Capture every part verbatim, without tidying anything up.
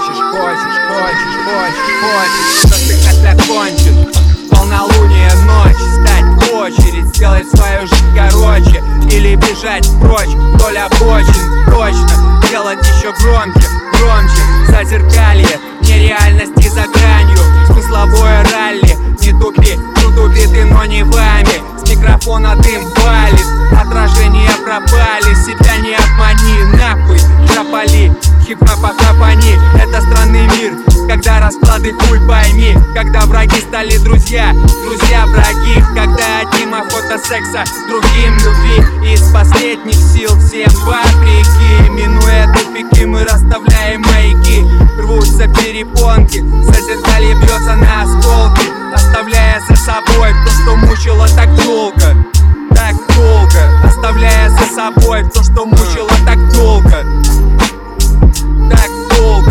хочешь, хочешь, хочешь, хочешь, хочешь, что ты опять кончен. Полнолуние, ночь, встать в очередь, сделать свою жизнь короче или бежать прочь вдоль обочин. Точно, делать еще громче, громче. Зазеркалье, нереальности за гранью, смысловое ралли. Не тупи, тут убиты, но не вами. С микрофона дым валит, отражения пропали. Себя не обмани, нахуй, тропали, хип-хопа хапани. Это странный мир, когда расклады хуй пойми. Когда враги стали друзья, друзья враги. Когда одним охота секса, другим любви. Из последних сил всем вопреки. Минуя тупики, мы расставляем маяки. Рвутся перепонки, зазеркалье бьется на осколки, оставляя за собой то, что мучило так долго. Так долго, оставляя за собой то, что мучило так долго. Так долго.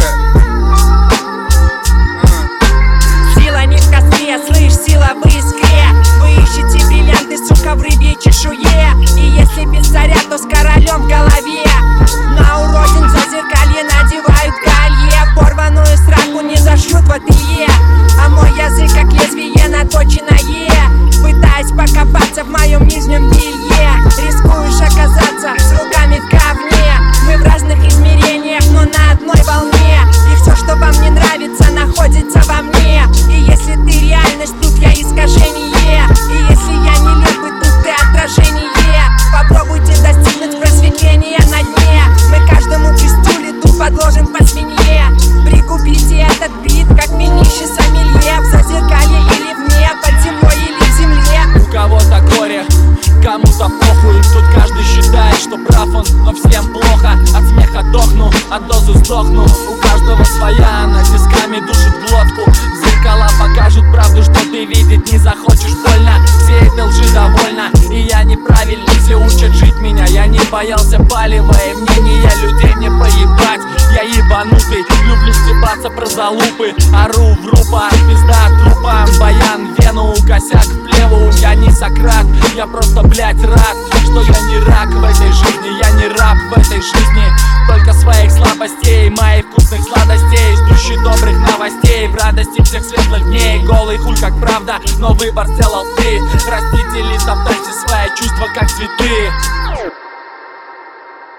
Сила не в костре, слышь, сила в искре. Вы ищете бриллианты, сука, в рыбьей чешуе. И если без царя, то с королем в голове. На уродин зазеркалье надевают колье. Порваную сраку не зашьют в ателье. А мой язык как лезвие наточенное, пытаясь покопаться в моем нижнем белье. Рискуешь оказаться с руками в говне. Мы в разных измерениях, но на одной волне. И все, что вам не нравится, находится во мне. И если ты реальность, тут я искажение. И если я нелепый, тут ты отражение. Попробуйте достигнуть просветления на дне. Мы каждому пистюле тут подложим по свинье. Прикупите этот бит, как винище сомелье. В зазеркалье или вне, под землей или в земле. У кого-то горе, кому-то похуй. Тут каждый считает, что прав он, но всем плохо. От смеха дохну, от дозы сдохну. У каждого своя, она тисками душит глотку. Зеркала покажут правду, что ты видеть не захочешь больно. Все этой лжи довольно, и я неправильный. Все учат жить меня, я не боялся палева. И мнения людей не поебать. Я ебанутый, люблю стебаться про залупы. Ору в рупа, пизда трупам. Баян, вену, косяк в плеву. Я не Сократ, я просто, блять, рад, что я не рак в этой жизни. Я не раб в этой жизни, только своих слабостей, моих вкусных сладостей, ждущий добрых новостей, в радости всех светлых дней. Голый хуй как правда, но выбор сделал ты. Растите или топтайте свои чувства как цветы.